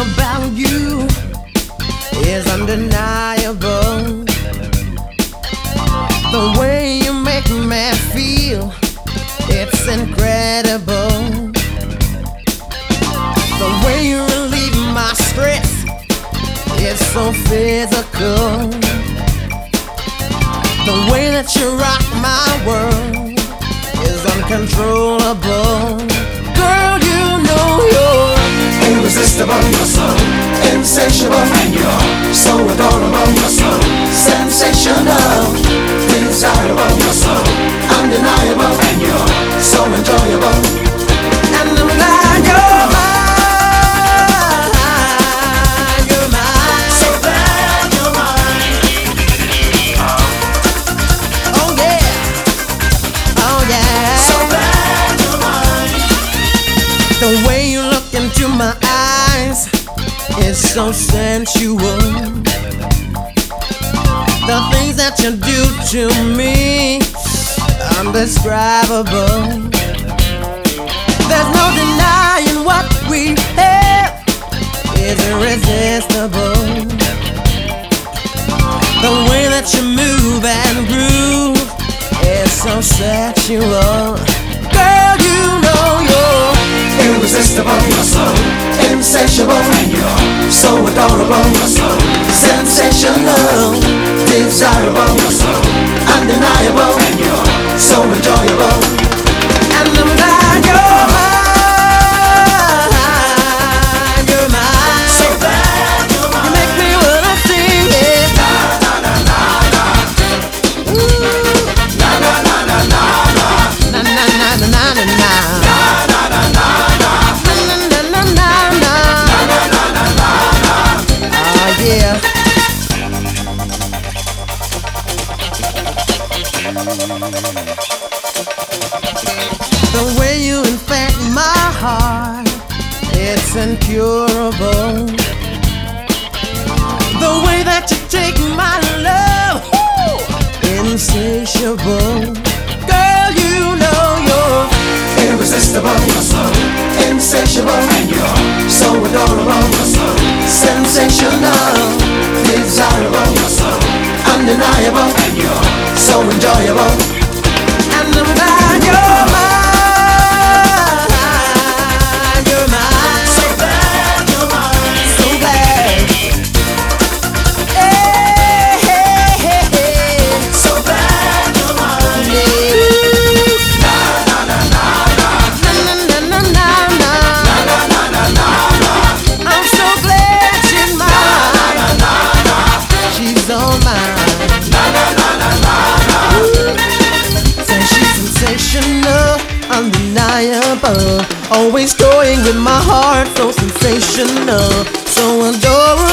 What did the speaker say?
about you is undeniable. The way you make me feel, it's incredible. The way you relieve my stress is so physical. The way that you rock my world is uncontrollable. Girl, you know you're irresistible, you're so insatiable, and you're so adorable, you're so sensational, desirable, you're so undeniable, and you're so enjoyable. And I'm glad you're mine, you're mine. So glad you're mine. Oh yeah, oh yeah. So glad you're mine. The way you look into my eyes is so sensual. The things that you do to me, undescribable. There's no denying what we have is irresistible. The way that you move and groove is so sexual. Girl, you know you're Irresistible, you're so insatiable, and you're so adorable, you're so sensational, desirable, you're so undeniable, and you're so enjoyable. and I'm glad you're mine, you're mine. So glad you're You mine. make me wanna sing it. Na na na na na. Ooh. Na na na na na na. Na na na na na na na. Na na na na na. Na na na na na na. Na na na na na na. Oh yeah. The way you infect my heart, it's incurable. The way that you take my love, insatiable. Girl, you know you're Irresistible, you're so insatiable, and you're so adorable, you're so sensational, desirable, you're so undeniable, and you're so enjoyable. and I'm glad you're mine, you're mine. So glad you're mine. So glad. Hey, hey, hey, hey. So glad you're mine. Yeah. Na na na na na. Na na na na na na. Na na na na na na. I'm so glad she's mine. Na na na. She's all mine. Na na na na na na. Say she's sensational, undeniable. Always toying with my heart, so sensational, so adorable.